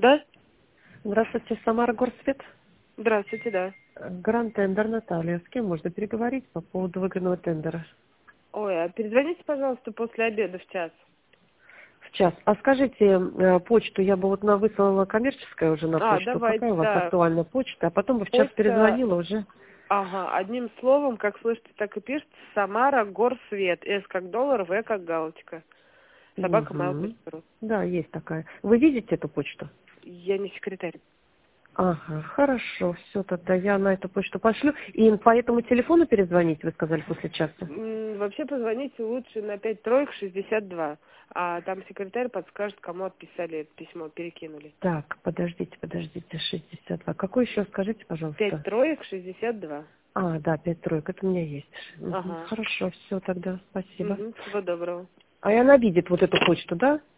Да? Здравствуйте, Самара Горсвет. Здравствуйте, да. Гранд Тендер Наталья. С кем можно переговорить по поводу выгодного тендера? Ой, а перезвоните, пожалуйста, после обеда в час. В час. А скажите, почту я бы вот выслала коммерческая уже на почту. Давайте, Какая у вас да. актуальная почта? А потом бы в час Почта, перезвонила уже. одним словом, как слышите, так и пишется. Самара Горсвет. С как доллар, В как галочка. Собака Угу. mail.ru. Да, есть такая. Вы видите эту почту? Я не секретарь. Ага, хорошо, все, тогда я на эту почту пошлю. И по этому телефону перезвонить, вы сказали, после часа? Вообще позвоните лучше на 5 3 62. А там секретарь подскажет, кому отписали это письмо, перекинули. Так, подождите, 62. Какой еще, скажите, 5 пожалуйста? 3 62. А, да, 5 3, это у меня есть. Мгм. Ага. Хорошо, все тогда, спасибо. Всего доброго. А и она видит вот эту почту, да?